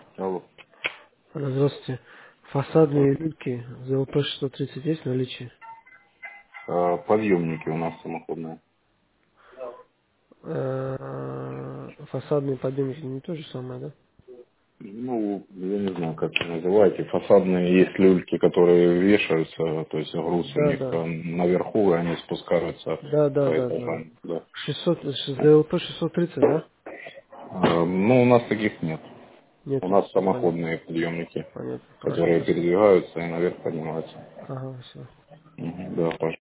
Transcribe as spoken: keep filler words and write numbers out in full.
Алло. Алло, здравствуйте. Фасадные люки ЗЛП шестьсот тридцать есть в наличии? А, подъемники у нас самоходные. Э, Фасадные подъемники не то же самое, да? Ну, я не знаю, как это называете. Фасадные есть люльки, которые вешаются, то есть груз у Да, них да. э, наверху, и они спускаются Да, да, по да, да. этажам. Да. шестьсот, ЗЛП шестьсот тридцать, да? А, ну, у нас таких нет. У Нету. нас Понятно. самоходные подъемники, Понятно. Хорошо, которые спасибо. передвигаются и наверх поднимаются. Ага, все. Мгм, да, пожалуйста.